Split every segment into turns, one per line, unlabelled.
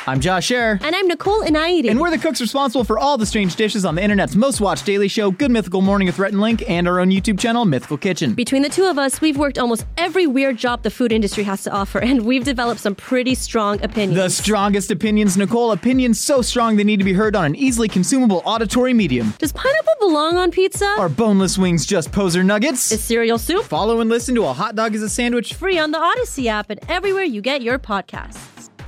I'm Josh Scherer.
And I'm Nicole Inaidi.
And we're the cooks responsible for all the strange dishes on the internet's most watched daily show, Good Mythical Morning with Rhett and Link, and our own YouTube channel, Mythical Kitchen.
Between the two of us, we've worked almost every weird job the food industry has to offer, and we've developed some pretty strong opinions.
The strongest opinions, Nicole. Opinions so strong they need to be heard on an easily consumable auditory medium.
Does pineapple belong on pizza?
Are boneless wings just poser nuggets?
Is cereal soup?
Follow and listen to A Hot Dog is a Sandwich.
Free on the Odyssey app and everywhere you get your podcasts.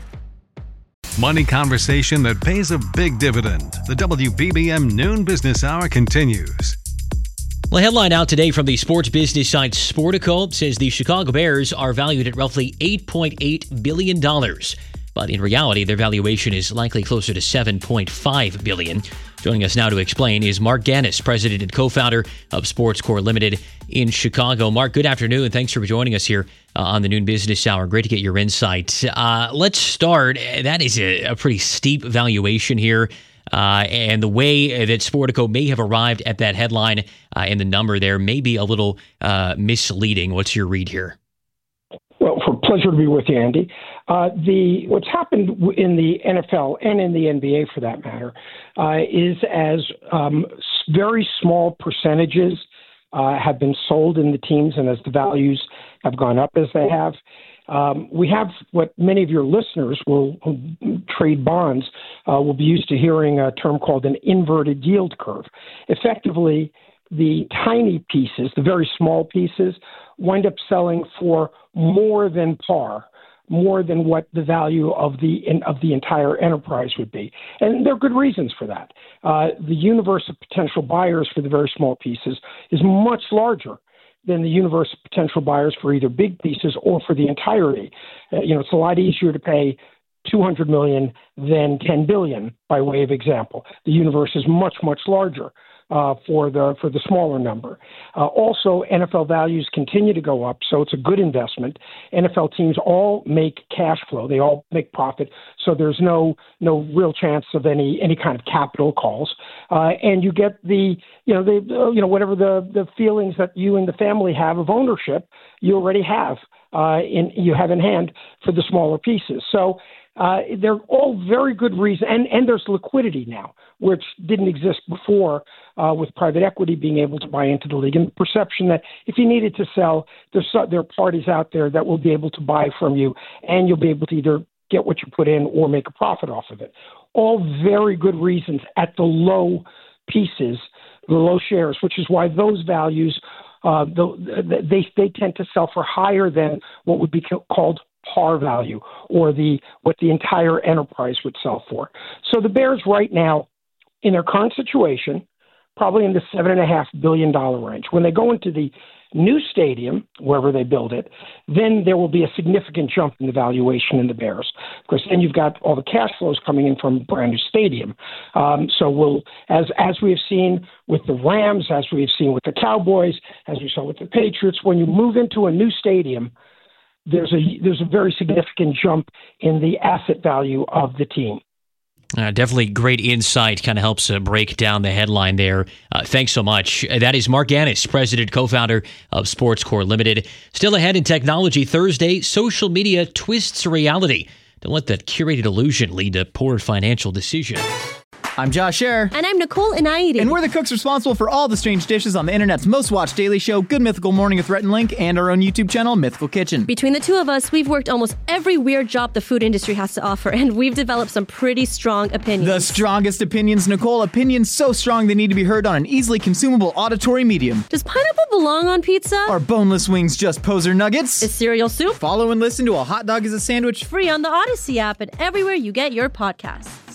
Money conversation that pays a big dividend. The WBBM Noon Business Hour continues.
Well, headline out today from the sports business site Sportico says the Chicago Bears are valued at roughly $8.8 billion. But in reality, their valuation is likely closer to $7.5 billion. Joining us now to explain is Mark Gannis, president and co-founder of Sports Core Limited in Chicago. Mark, good afternoon. Thanks for joining us here on the Noon Business Hour. Great to get your insight. Let's start. That is a pretty steep valuation here. And the way that Sportico may have arrived at that headline and the number there may be a little misleading. What's your read here?
Well, for pleasure to be with you, Andy. What's happened in the NFL and in the NBA, for that matter, is as very small percentages have been sold in the teams, and as the values have gone up as they have, we have what many of your listeners who trade bonds will be used to hearing a term called an inverted yield curve. Effectively, the tiny pieces, the very small pieces, wind up selling for more than par, more than what the value of the entire enterprise would be. And there are good reasons for that. The universe of potential buyers for the very small pieces is much larger than the universe of potential buyers for either big pieces or for the entirety. It's a lot easier to pay $200 million than $10 billion, by way of example. The universe is much, much larger for the smaller number. Also, NFL values continue to go up, so it's a good investment. NFL teams all make cash flow; they all make profit, so there's no real chance of any kind of capital calls. And you get whatever the feelings that you and the family have of ownership, you already have in hand for the smaller pieces. So. They're all very good reasons, and there's liquidity now, which didn't exist before with private equity being able to buy into the league, and the perception that if you needed to sell, there are parties out there that will be able to buy from you, and you'll be able to either get what you put in or make a profit off of it. All very good reasons at the low pieces, the low shares, which is why those values, they tend to sell for higher than what would be called par value, or what the entire enterprise would sell for. So the Bears right now, in their current situation, probably in the $7.5 billion range. When they go into the new stadium, wherever they build it, then there will be a significant jump in the valuation in the Bears. Of course, then you've got all the cash flows coming in from a brand new stadium. So as we have seen with the Rams, as we have seen with the Cowboys, as we saw with the Patriots, when you move into a new stadium, there's a very significant jump in the asset value of the team.
Definitely great insight, kind of helps break down the headline there. Thanks so much. That is Mark Gannis, president, co-founder of Sports Core Limited. Still ahead in technology Thursday, social media twists reality. Don't let that curated illusion lead to poor financial decisions.
I'm Josh Scherer.
And I'm Nicole Inaidi.
And we're the cooks responsible for all the strange dishes on the internet's most watched daily show, Good Mythical Morning with Rhett and Link, and our own YouTube channel, Mythical Kitchen.
Between the two of us, we've worked almost every weird job the food industry has to offer, and we've developed some pretty strong opinions.
The strongest opinions, Nicole. Opinions so strong they need to be heard on an easily consumable auditory medium.
Does pineapple belong on pizza?
Are boneless wings just poser nuggets?
Is cereal soup?
Follow and listen to A Hot Dog is a Sandwich.
Free on the Odyssey app and everywhere you get your podcasts.